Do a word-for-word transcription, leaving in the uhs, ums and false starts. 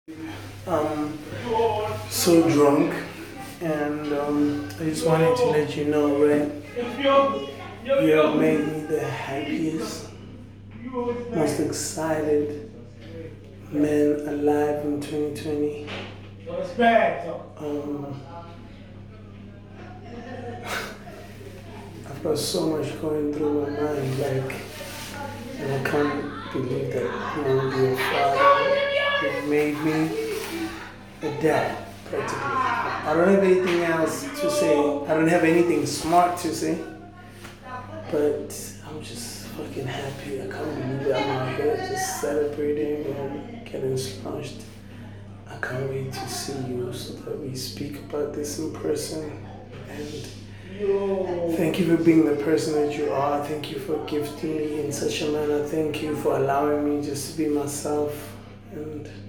I'm so drunk, and um, I just wanted to let you know, right? You have made me the happiest, most excited man alive in twenty twenty. Um, I've got so much going through my mind, like, and I can't believe that you want to be a father. You made me a dad, practically. I don't have anything else to say. I don't have anything smart to say, but I'm just fucking happy. I can't believe it. I'm out here just celebrating and getting splashed. I can't wait to see you so that we speak about this in person. And thank you for being the person that you are. Thank you for gifting me in such a manner. Thank you for allowing me just to be myself. And